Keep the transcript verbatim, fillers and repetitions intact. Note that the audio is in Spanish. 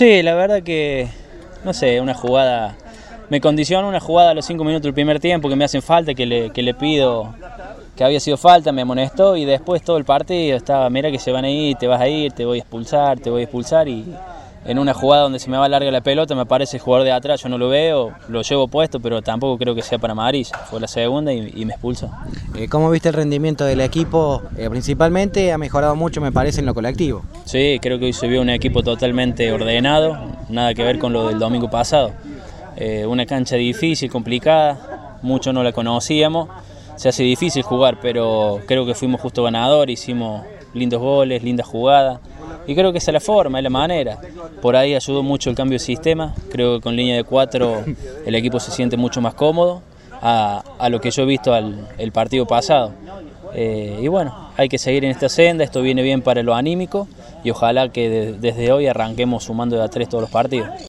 Sí, la verdad que, no sé, una jugada, me condiciona una jugada a los cinco minutos del primer tiempo que me hacen falta, que le, que le pido que había sido falta, me amonestó y después todo el partido estaba, mira que se van a ir, te vas a ir, te voy a expulsar, te voy a expulsar y en una jugada donde se me va larga la pelota me aparece el jugador de atrás, yo no lo veo, lo llevo puesto, pero tampoco creo que sea para amarilla, fue la segunda y, y me expulsó. Eh, ¿Cómo viste el rendimiento del equipo? Eh, principalmente ha mejorado mucho, me parece, en lo colectivo. Sí, creo que hoy se vio un equipo totalmente ordenado, nada que ver con lo del domingo pasado. Eh, una cancha difícil, complicada, muchos no la conocíamos, se hace difícil jugar, pero creo que fuimos justo ganadores, hicimos lindos goles, lindas jugadas, y creo que esa es la forma, es la manera. Por ahí ayudó mucho el cambio de sistema, creo que con línea de cuatro el equipo se siente mucho más cómodo a, a lo que yo he visto al el partido pasado. Eh, y bueno, hay que seguir en esta senda, esto viene bien para lo anímico y ojalá que de, desde hoy arranquemos sumando de a tres todos los partidos.